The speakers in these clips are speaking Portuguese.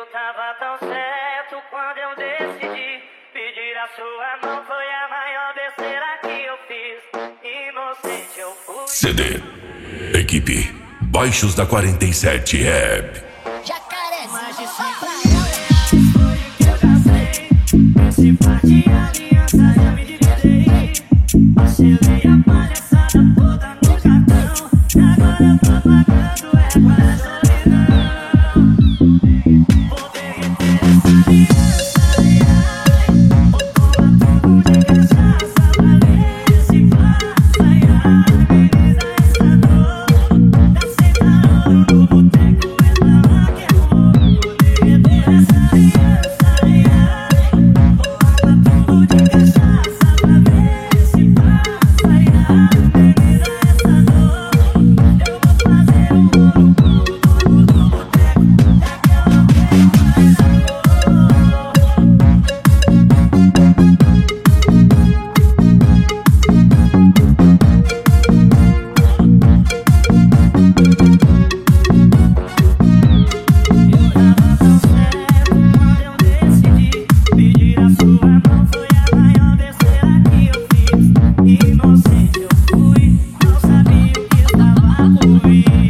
tava tão certo quando eu decidi pedir a sua mão. Foi a maior besteira que eu fiz. Inocente eu fui. CD Equipe Baixos da 47 Rap. Jacaré, Mais de 5 mil reais foi o que eu gastei. Esse par de aliança já me dividei. Parcelei a palhaçada toda no cartão. Agora eu tô pagando é com a solidão. Vou derreter essa aliança, ai, ai. Vou tomar tudo de cachaça pra ver se passa, ai, ai. Ameniza essa dor. Tá sentado no boteco, ela lá que é amor. Vou derreter essa aliança, ai, ai. Vou tomar tudo de cachaça pra ver se passa, ai, ai. Ameniza essa dor. Eu vou fazer um bolo pro dono do boteco. Daquela vez mais amor. Eu tava tão certo quando eu decidi pedir a sua mão. Foi a maior besteira que eu fiz. Inocente eu fui, não sabia o que estava por vir.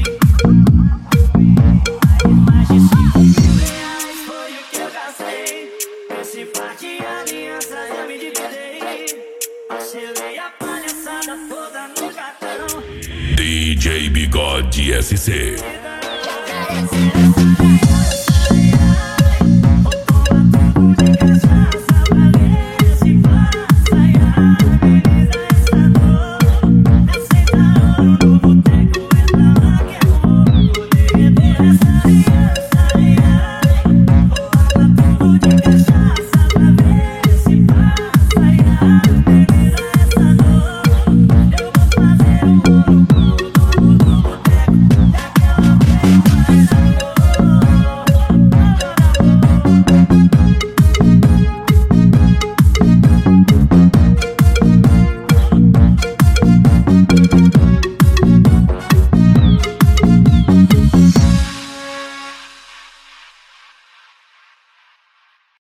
Mais de 5 mil reais foi o que eu gastei. Esse par de aliança já me dividei. Parcelei a palhaçada toda no cartão. DJ Bigode SC. jacaré,